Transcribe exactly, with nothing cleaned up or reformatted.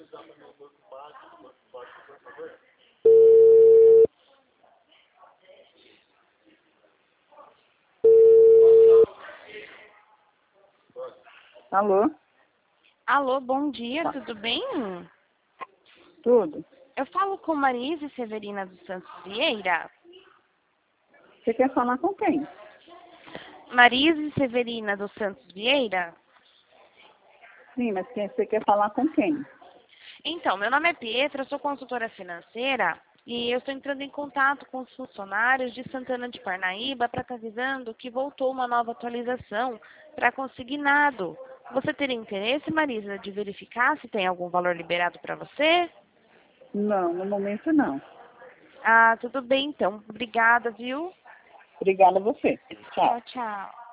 Alô? Alô, bom dia, tudo bem? Tudo? Eu falo com Marise Severina dos Santos Vieira. Você quer falar com quem? Marise Severina dos Santos Vieira? Sim, mas quem, você quer falar com quem? Então, meu nome é Pietra, eu sou consultora financeira e eu estou entrando em contato com os funcionários de Santana de Parnaíba para estar avisando que voltou uma nova atualização para consignado. Você teria interesse, Marisa, de verificar se tem algum valor liberado para você? Não, no momento não. Ah, tudo bem então. Obrigada, viu? Obrigada a você. Tchau. Tchau, tchau.